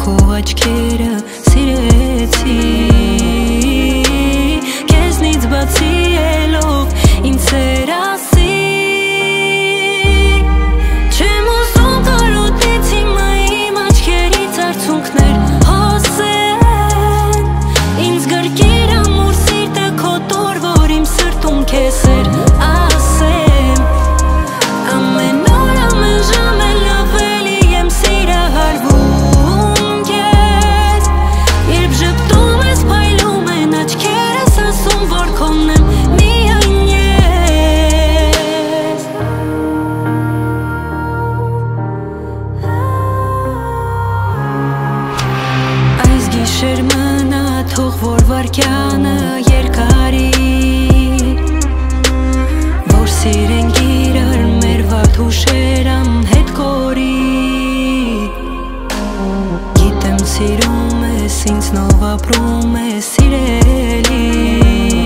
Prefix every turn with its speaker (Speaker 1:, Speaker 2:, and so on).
Speaker 1: քո աչքերը սիրեցի Քեզնից բացի ելով ինձ սերասի Չեմ ուզում կարոտեց հիմա իմ աչքերից արցունքներ հոսեն Ինձ գրկիր ամուր սիրտը քո տոր որ իմ սրտում քեզ էր ասեմ Ամեն օր ամեն ժամ էլ ավելի եմ սիրահարվում քեզ Երբ ժպտում ես փայլում են աչքերս ասում որ քոնն եմ միայն ես Այս գիշեր մնա թող որ վարկյանը երկարի Որ սիրենք իրար մեր վատ հուշերամ հետ կորի Գիտեմ սիրում ես ինձ նով ապրում ես սիրելի